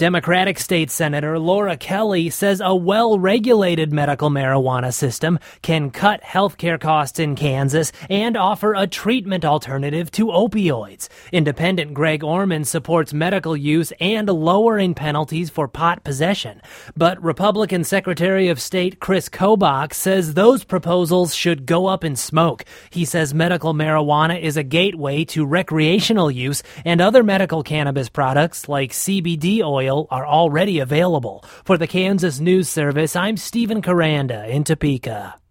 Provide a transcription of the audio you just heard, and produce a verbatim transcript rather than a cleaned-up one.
Democratic State Senator Laura Kelly says a well-regulated medical marijuana system can cut healthcare costs in Kansas and offer a treatment alternative to opioids. Independent Greg Orman supports medical use and lowering penalties for pot possession. But Republican Secretary of State Chris Kobach says those proposals should go up in smoke. He says medical marijuana is a gateway to recreational use, and other medical cannabis products like C B D oil are already available. For the Kansas News Service, I'm Stephen Caranda in Topeka.